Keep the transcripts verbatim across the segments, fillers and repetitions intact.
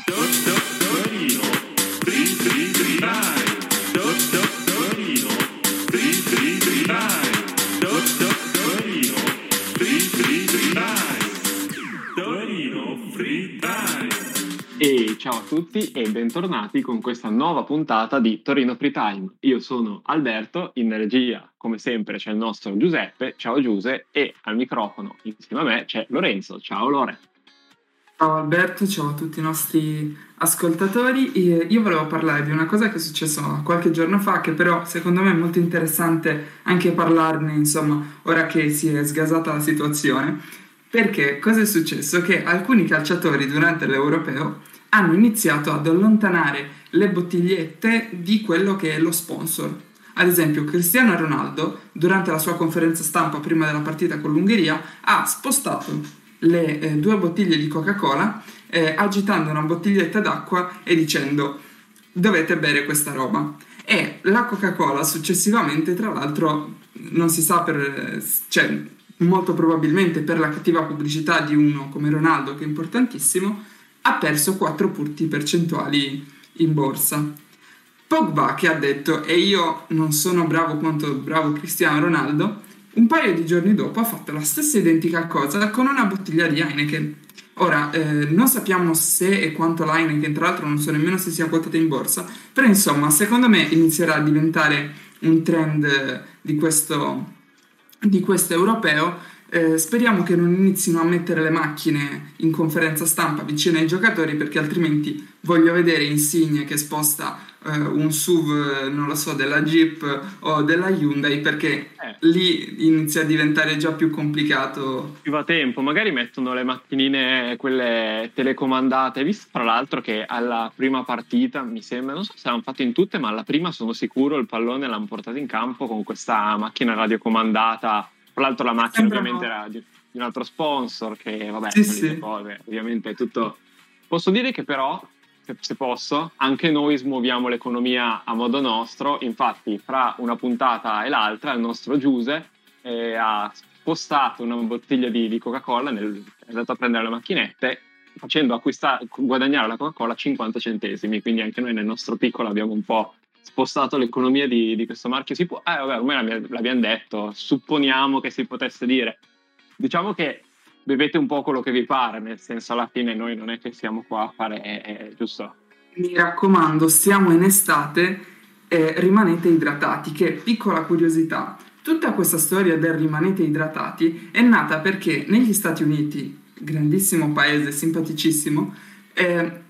E ciao a tutti e bentornati con questa nuova puntata di Torino Free Time. Io sono Alberto, in regia come sempre c'è il nostro Giuseppe, ciao Giuse, e al microfono insieme a me c'è Lorenzo, ciao Lore. Ciao Alberto, ciao a tutti i nostri ascoltatori. E io volevo parlare di una cosa che è successa qualche giorno fa, che però secondo me è molto interessante anche parlarne, insomma, ora che si è sgasata la situazione. Perché cosa è successo? Che alcuni calciatori durante l'Europeo hanno iniziato ad allontanare le bottigliette di quello che è lo sponsor. Ad esempio, Cristiano Ronaldo, durante la sua conferenza stampa prima della partita con l'Ungheria, ha spostato le eh, due bottiglie di Coca-Cola eh, agitando una bottiglietta d'acqua e dicendo dovete bere questa roba. E la Coca-Cola successivamente, tra l'altro, non si sa per... cioè, molto probabilmente per la cattiva pubblicità di uno come Ronaldo, che è importantissimo, ha perso quattro punti percentuali in borsa. Pogba, che ha detto e io non sono bravo quanto bravo Cristiano Ronaldo, un paio di giorni dopo ha fatto la stessa identica cosa con una bottiglia di Heineken. Ora, eh, non sappiamo se e quanto la Heineken, tra l'altro non so nemmeno se sia quotata in borsa, però insomma, secondo me inizierà a diventare un trend di questo, di questo europeo. Eh, speriamo che non inizino a mettere le macchine in conferenza stampa vicino ai giocatori, perché altrimenti voglio vedere Insigne che sposta eh, un S U V, non lo so, della Jeep o della Hyundai, perché Eh. lì inizia a diventare già più complicato. Più va tempo, magari mettono le macchinine, quelle telecomandate. Hai visto tra l'altro che alla prima partita, mi sembra, non so se l'hanno fatto in tutte, ma alla prima sono sicuro il pallone l'hanno portato in campo con questa macchina radiocomandata. Tra l'altro la macchina Sembra... ovviamente era di, di un altro sponsor, che vabbè, Sì, solite sì. cose, ovviamente è tutto... Posso dire che però, se, se posso, anche noi smuoviamo l'economia a modo nostro. Infatti fra una puntata e l'altra il nostro Giuse eh, ha spostato una bottiglia di, di Coca-Cola, nel, è andato a prendere le macchinette, facendo acquistare, guadagnare la Coca-Cola cinquanta centesimi, quindi anche noi nel nostro piccolo abbiamo un po' spostato l'economia di, di questo marchio. Si può, eh vabbè, ormai l'abbiamo detto, supponiamo che si potesse dire. Diciamo che bevete un po' quello che vi pare, nel senso alla fine noi non è che siamo qua a fare, eh, giusto? Mi raccomando, siamo in estate e rimanete idratati, che piccola curiosità, tutta questa storia del rimanete idratati è nata perché negli Stati Uniti, grandissimo paese, simpaticissimo, eh,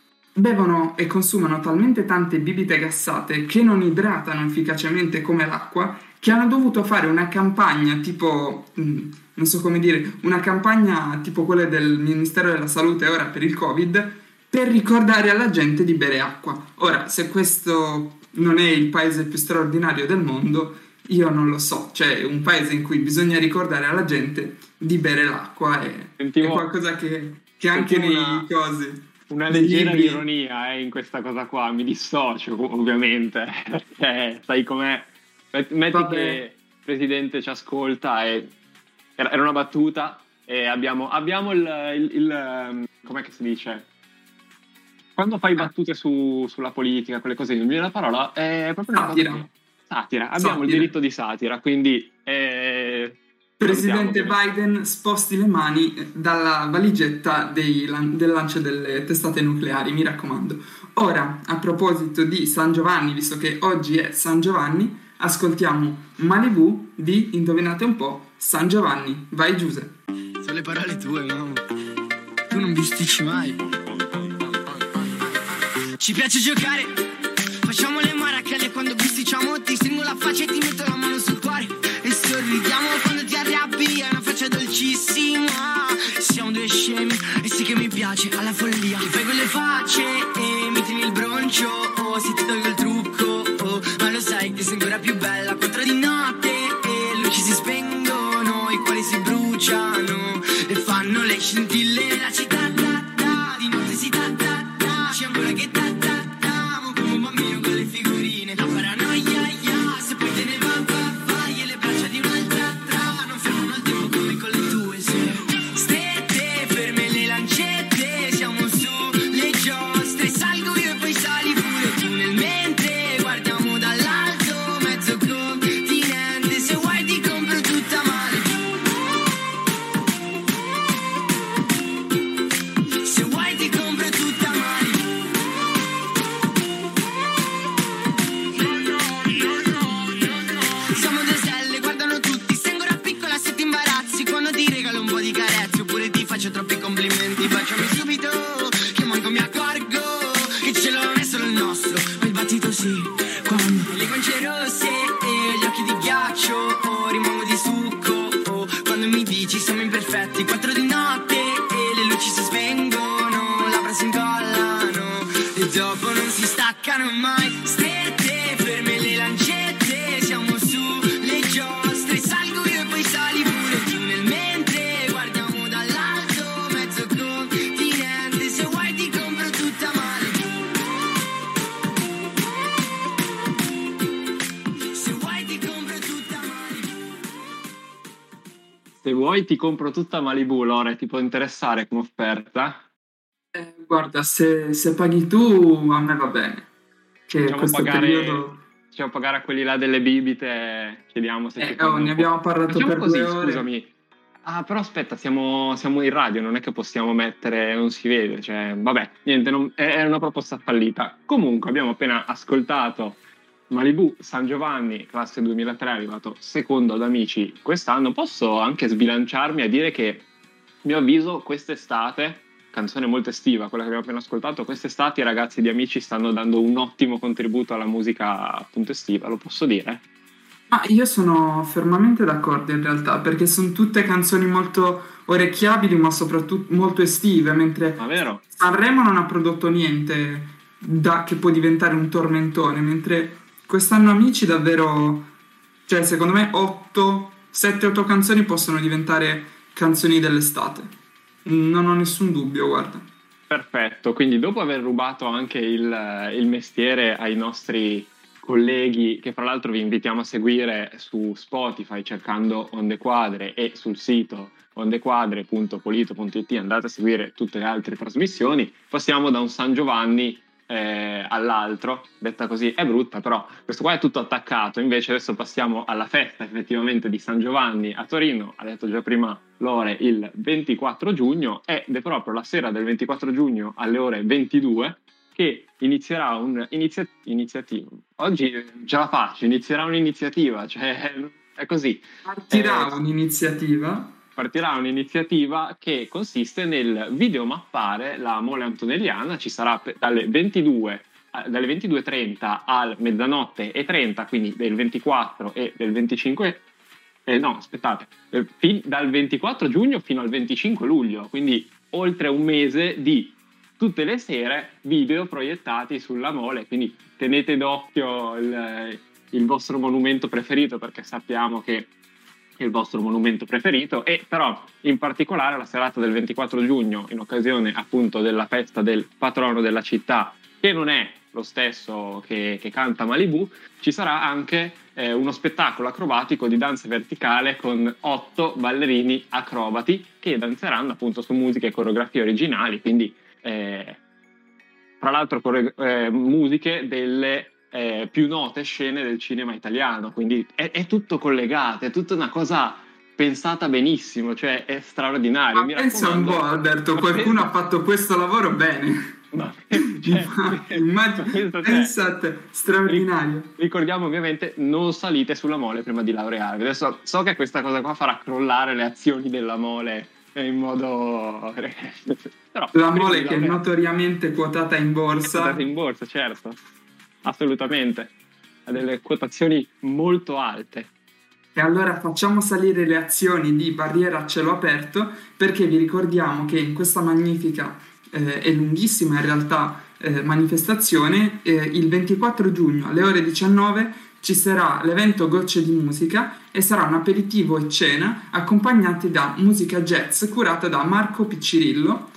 bevono e consumano talmente tante bibite gassate che non idratano efficacemente come l'acqua, che hanno dovuto fare una campagna tipo, mh, non so come dire, una campagna tipo quella del Ministero della Salute ora per il Covid, per ricordare alla gente di bere acqua. Ora, se questo non è il paese più straordinario del mondo, io non lo so. Cioè, un paese in cui bisogna ricordare alla gente di bere l'acqua è, Sentivo, è qualcosa che, che anche nei una... cosi... Una Nei leggera libri. ironia eh, in questa cosa qua, mi dissocio ovviamente, perché sai com'è, metti Vabbè. che il presidente ci ascolta e era era una battuta e abbiamo, abbiamo il, il, il, com'è che si dice? Quando fai battute su, sulla politica, quelle cose, non mi viene la parola, è proprio una Satira. cosa che- satira, abbiamo Satira. il diritto di satira, quindi... Eh, Presidente salutiamo, Biden sposti le mani dalla valigetta dei lan- del lancio delle testate nucleari, mi raccomando. Ora, a proposito di San Giovanni, visto che oggi è San Giovanni, ascoltiamo Malibu di, indovinate un po', San Giovanni. Vai Giuse. Sono le parole tue, no? Tu non bisticci mai. Ci piace giocare, facciamo le maracale quando bisticciamo, ti stringo la faccia e ti metto la mano sul cuore e sorridiamo quando ti arrabbi, è una faccia dolcissima. Siamo due scemi e sì che mi piace alla follia. Ti fai quelle facce e mi tieni il broncio, oh, se ti tolgo il trucco, oh, ma lo sai che sei ancora più bella. Quattro di notte e luci si spengono, i cuori si bruciano e fanno le scintille nella città. Da, da, di notte si ta ta ta, c'è ancora che ta ta ta, mo come un bambino con le figurine. La paranoia, ya, se poi te ne va, va, vai e le braccia di un'altra tra, non fermano il tempo come con le tue, se stette ferme le lancette, siamo su le giostre. senti, baciami subito, che manco mi accorgo che ce l'ho messo il nostro. Ma il battito sì, quando le guance rosse e gli occhi di ghiaccio, oh, rimango di succo, oh, quando mi dici siamo imperfetti, quattro di notte e le luci si spengono, labbra si incollano e dopo non si staccano mai. Strette, ferme le lancette, siamo sulle giostre, salgo io e poi sali pure tu nel mentre guardiamo dall'alto mezzo continente. Se vuoi ti compro tutta Malibu, se vuoi ti compro tutta Malibu. Se vuoi ti compro tutta Malibu, Lore, ti può interessare come offerta? Eh, guarda, se, se paghi tu a me va bene, che Facciamo questo pagare, periodo... facciamo pagare a quelli là delle bibite, chiediamo se ci Eh, fanno oh, un ne po'. abbiamo parlato Facciamo per così, due ore. scusami. Ah, però aspetta, siamo, siamo in radio, non è che possiamo mettere, non si vede, cioè, vabbè, niente, non- è, è una proposta fallita. Comunque, abbiamo appena ascoltato Malibu San Giovanni, classe duemilatré, arrivato secondo ad Amici quest'anno. Posso anche sbilanciarmi a dire che, a mio avviso, quest'estate, canzone molto estiva, quella che abbiamo appena ascoltato, quest'estate i ragazzi di Amici stanno dando un ottimo contributo alla musica appunto estiva, lo posso dire? Ma io sono fermamente d'accordo in realtà, perché sono tutte canzoni molto orecchiabili, ma soprattutto molto estive, mentre Ma vero? Sanremo non ha prodotto niente da, che può diventare un tormentone, mentre quest'anno Amici davvero, cioè secondo me otto, sette otto canzoni possono diventare canzoni dell'estate. Non ho nessun dubbio, guarda. Perfetto, quindi dopo aver rubato anche il, il mestiere ai nostri colleghi, che fra l'altro vi invitiamo a seguire su Spotify cercando Onde Quadre e sul sito ondequadre punto polito punto it, andate a seguire tutte le altre trasmissioni, passiamo da un San Giovanni eh, all'altro, detta così è brutta, però questo qua è tutto attaccato. Invece adesso passiamo alla festa effettivamente di San Giovanni a Torino, ha detto già prima Lore, il ventiquattro giugno, ed è proprio la sera del ventiquattro giugno alle ore ventidue che inizierà un'iniziativa. Oggi ce la faccio, inizierà un'iniziativa, cioè è così. Partirà Eh, un'iniziativa. Partirà un'iniziativa che consiste nel videomappare la Mole Antonelliana. Ci sarà pe- dalle ventidue eh, dalle ventidue e trenta al mezzanotte e trenta, quindi del ventiquattro e del venticinque eh, no, aspettate, eh, fin- dal ventiquattro giugno fino al venticinque luglio, quindi oltre un mese di tutte le sere video proiettati sulla Mole, quindi tenete d'occhio il, il vostro monumento preferito, perché sappiamo che è il vostro monumento preferito. E però in particolare la serata del ventiquattro giugno, in occasione appunto della festa del patrono della città, che non è lo stesso che, che canta Malibu, ci sarà anche eh, uno spettacolo acrobatico di danza verticale con otto ballerini acrobati che danzeranno appunto su musiche e coreografie originali, quindi eh, tra l'altro core- eh, musiche delle eh, più note scene del cinema italiano, quindi è, è tutto collegato, è tutta una cosa pensata benissimo, cioè è straordinario. Ma Mi pensa un raccomando, po', Alberto, ma qualcuno pensa- ha fatto questo lavoro bene. ma- cioè, Immagino, pensa te. pensate, straordinario. Ricordiamo ovviamente, non salite sulla Mole prima di laurearvi. Adesso so che questa cosa qua farà crollare le azioni della Mole in modo... Però, La prima Mole di che è laurearvi- notoriamente quotata in borsa. Quotate in borsa, certo, assolutamente, ha delle quotazioni molto alte. E allora facciamo salire le azioni di Barriera a cielo aperto, perché vi ricordiamo che in questa magnifica eh, e lunghissima in realtà eh, manifestazione eh, il ventiquattro giugno alle ore diciannove ci sarà l'evento Gocce di Musica e sarà un aperitivo e cena accompagnati da musica jazz curata da Marco Piccirillo,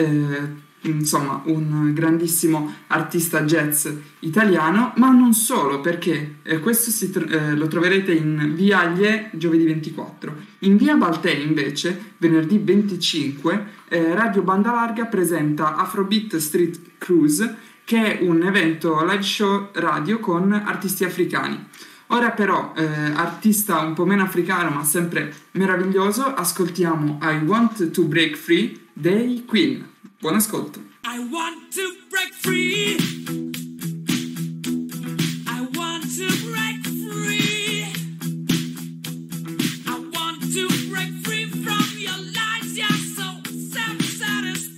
eh, insomma un grandissimo artista jazz italiano, ma non solo, perché eh, questo si tr- eh, lo troverete in via Aglie giovedì ventiquattro. In via Baltei invece venerdì venticinque eh, Radio Banda Larga presenta Afrobeat Street Cruise, che è un evento live show radio con artisti africani. Ora però, eh, artista un po' meno africano ma sempre meraviglioso, ascoltiamo I Want to Break Free dei Queen. Buon ascolto. I want to break free. I want to break free. I want to break free from your lies. You're so self-satisfied.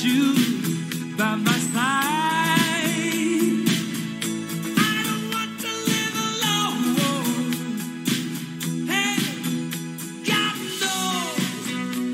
you by my side. I don't want to live alone. Hey, God knows,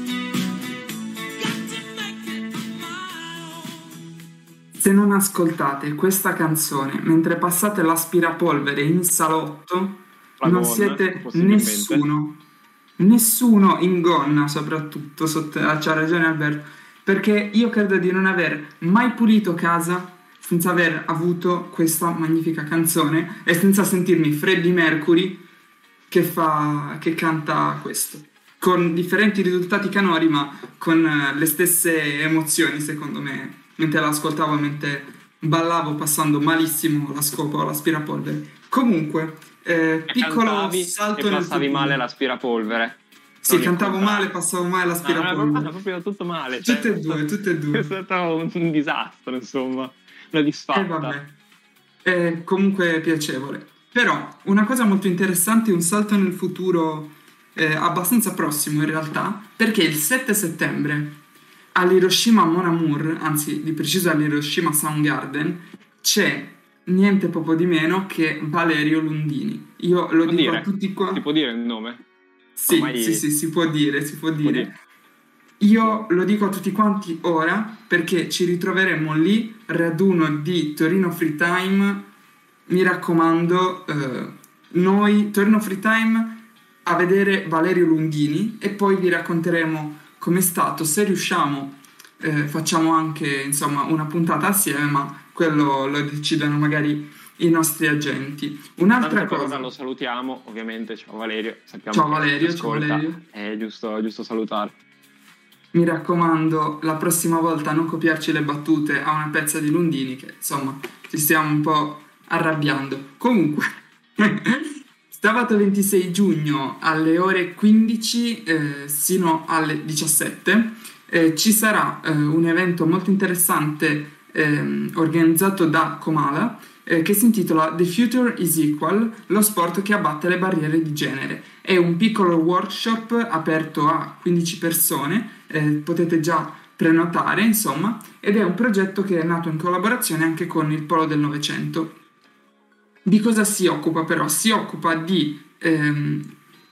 got to make it on my own. Se non ascoltate questa canzone mentre passate l'aspirapolvere in salotto, La non gonna, siete possibilmente. nessuno, nessuno in gonna, soprattutto, sotto, ah, c'ha ragione Alberto, perché io credo di non aver mai pulito casa senza aver avuto questa magnifica canzone e senza sentirmi Freddie Mercury che fa, che canta questo, con differenti risultati canori, ma con eh, le stesse emozioni, secondo me, mentre l'ascoltavo, mentre ballavo passando malissimo la scopa o l'aspirapolvere. Comunque, eh, E piccolo cantavi salto e nel passavi futuro. male l'aspirapolvere. Sì, Non il cantavo contrario. male, passavo male No, no, l'aspirapolvere. no, proprio tutto male. Tutte cioè, e due, tutte e due. È stato un, un disastro, insomma, una disfatta. E vabbè, è comunque piacevole. Però una cosa molto interessante, un salto nel futuro eh, abbastanza prossimo in realtà, perché il sette settembre all'Hiroshima Mon Amour, anzi di preciso all'Hiroshima Soundgarden, c'è niente poco di meno che Valerio Lundini. Io lo Può dico dire? a tutti qua. Si può dire il nome? Sì, Ormai- sì, sì, si può dire, si può dire. dire. Io lo dico a tutti quanti ora perché ci ritroveremo lì, raduno di Torino Free Time. Mi raccomando, eh, noi Torino Free Time a vedere Valerio Lundini e poi vi racconteremo com'è stato. Se riusciamo, eh, facciamo anche insomma una puntata assieme, ma quello lo decidono magari i nostri agenti. Un'altra Tante per cosa. ora lo salutiamo, ovviamente. Ciao Valerio. Sappiamo Ciao che Valerio, ci ciao ascolta. Valerio. È giusto, è giusto salutare. Mi raccomando, la prossima volta non copiarci le battute a una pezza di Lundini, che insomma ci stiamo un po' arrabbiando. Comunque, sabato ventisei giugno alle ore quindici eh, sino alle diciassette eh, ci sarà eh, un evento molto interessante ehm, organizzato da Comala eh, che si intitola The Future is Equal, lo sport che abbatte le barriere di genere. È un piccolo workshop aperto a quindici persone, eh, potete già prenotare, insomma, ed è un progetto che è nato in collaborazione anche con il Polo del Novecento. Di cosa si occupa però? Si occupa di ehm,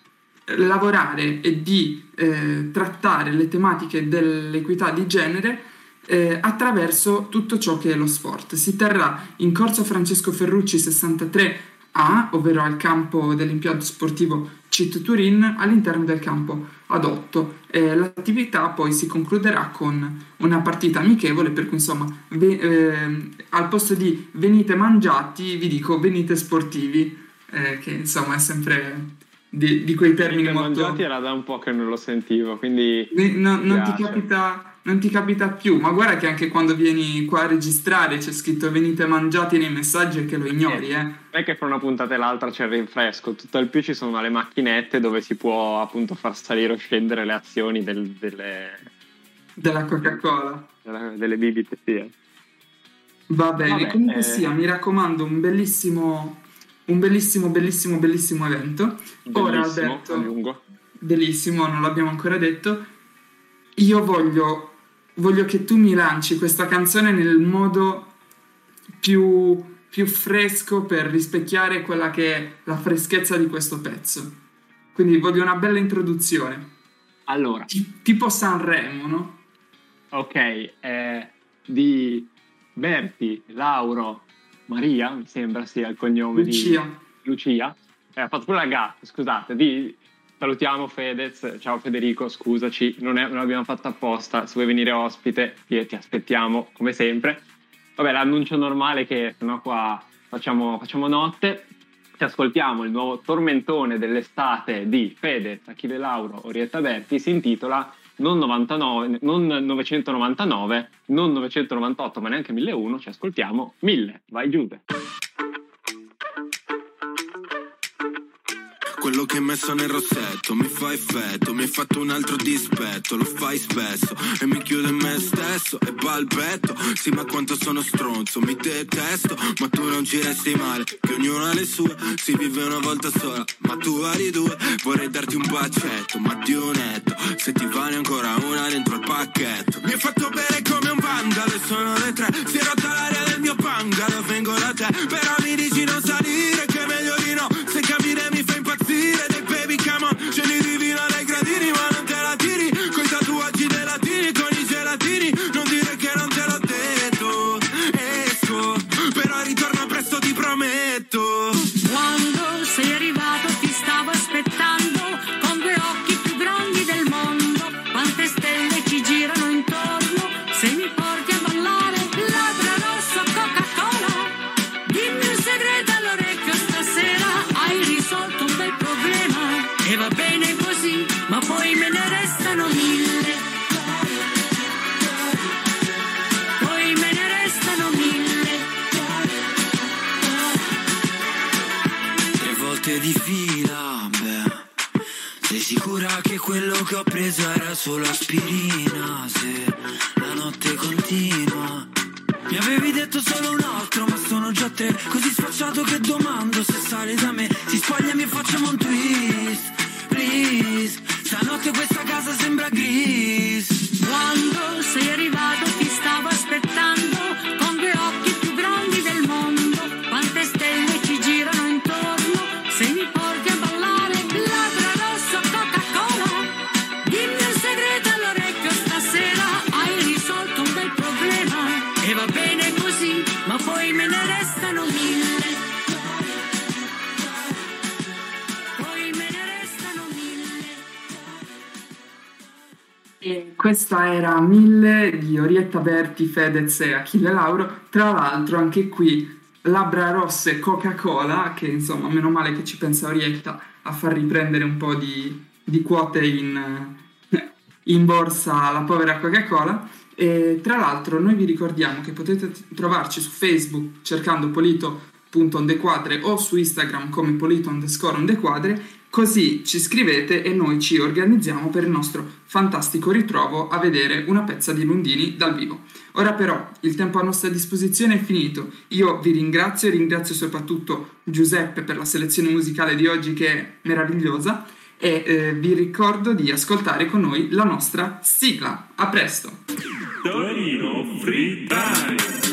lavorare e di eh, trattare le tematiche dell'equità di genere eh, attraverso tutto ciò che è lo sport. Si terrà in Corso Francesco Ferrucci sessantatré A, ovvero al campo dell'impianto sportivo C I T Turin, all'interno del campo ad otto. Eh, l'attività poi si concluderà con una partita amichevole, per cui insomma ve- eh, al posto di venite mangiati vi dico venite sportivi, eh, che insomma è sempre di, di quei termini Venite molto... mangiati era da un po' che non lo sentivo, quindi Ne- no- non, ti piace. capita, non ti capita più, ma guarda che anche quando vieni qua a registrare c'è scritto venite mangiati nei messaggi e che lo ignori, eh. non è che fra una puntata e l'altra c'è il rinfresco, tutt'al più ci sono le macchinette dove si può appunto far salire o scendere le azioni del- delle, Della Coca-Cola. della- delle bibite, sì. eh. Va bene, Vabbè, comunque eh. sia, mi raccomando, un bellissimo, un bellissimo, bellissimo, bellissimo evento. Ora Bellissimo, Alberto, aggiungo. bellissimo, non l'abbiamo ancora detto. Io voglio, voglio che tu mi lanci questa canzone nel modo più, più fresco per rispecchiare quella che è la freschezza di questo pezzo. Quindi voglio una bella introduzione, Allora, Ti- tipo Sanremo, no? ok, eh, di Berti, Lauro, Maria, mi sembra sia il cognome Lucia. di Lucia. Eh, ha fatto pure la gatta, scusate, di... Salutiamo Fedez, ciao Federico, scusaci, non, è, non l'abbiamo fatto apposta, se vuoi venire ospite ti, ti aspettiamo come sempre. Vabbè, l'annuncio normale che sennò qua facciamo, facciamo notte. Ci ascoltiamo il nuovo tormentone dell'estate di Fedez, Achille Lauro, Orietta Berti, si intitola non, novantanove, non novecentonovantanove, non novecentonovantotto, ma neanche milleuno, ci ascoltiamo mille, vai Giude. Quello che hai messo nel rossetto mi fa effetto, mi hai fatto un altro dispetto, lo fai spesso e mi chiudo in me stesso e balbetto. Sì, ma quanto sono stronzo, mi detesto, ma tu non ci resti male, che ognuno ha le sue, si vive una volta sola, ma tu hai due. Vorrei darti un bacetto, ma di un netto, se ti vale ancora una dentro il pacchetto. Mi hai fatto bere come un bar, sono le tre. Si è rotta l'aria del mio bungalow, vengo da te. Però mi dici non salire, che è meglio di no. Se cammini mi fa impazzire. Dei baby come on, scegli divino dai gradini, ma non te la tiri. Coi tatuaggi dei latini, con i gelatini. Non dire che non te l'ho detto. Esco, però ritorno presto, ti prometto. Quando sei arrivato ti stavo aspettando, con due occhi più grandi del mondo. Quante stelle ci girano intorno, se mi porti a ballare. Labbra rosso, Coca-Cola, dimmi un segreto all'orecchio stasera. Hai risolto un bel problema e va bene così, ma poi me ne restano mille. Poi me ne restano mille. Tre volte di fila, beh. Sei sicura che quello che ho preso era solo aspirina? Se la notte continua. Mi avevi detto solo un altro, ma sono già tre. Così sfacciato che domando se sale da me. Si spogliami e facciamo un twist, please. Stanotte questa casa sembra gris. Quando sei arrivato ti stavo aspettando, con due occhi più grandi del mondo. Quante stelle ci girano intorno, se mi porti a ballare. Labbra rosso, Coca-Cola, dimmi un segreto all'orecchio stasera. Hai risolto un bel problema e va bene così, ma poi me ne restano mille. Poi me ne restano mille. E questa era Mille di Orietta Berti, Fedez e Achille Lauro. Tra l'altro anche qui Labbra rosse e Coca-Cola, che insomma meno male che ci pensa Orietta a far riprendere un po' di, di quote in, in borsa alla povera Coca-Cola. E tra l'altro noi vi ricordiamo che potete trovarci su Facebook cercando polito.ondequadre o su Instagram come polito underscore ondequadre, così ci scrivete e noi ci organizziamo per il nostro fantastico ritrovo a vedere una pezza di Lundini dal vivo. Ora però il tempo a nostra disposizione è finito. Io vi ringrazio e ringrazio soprattutto Giuseppe per la selezione musicale di oggi, che è meravigliosa, e eh, vi ricordo di ascoltare con noi la nostra sigla. A presto! Torino Free Time.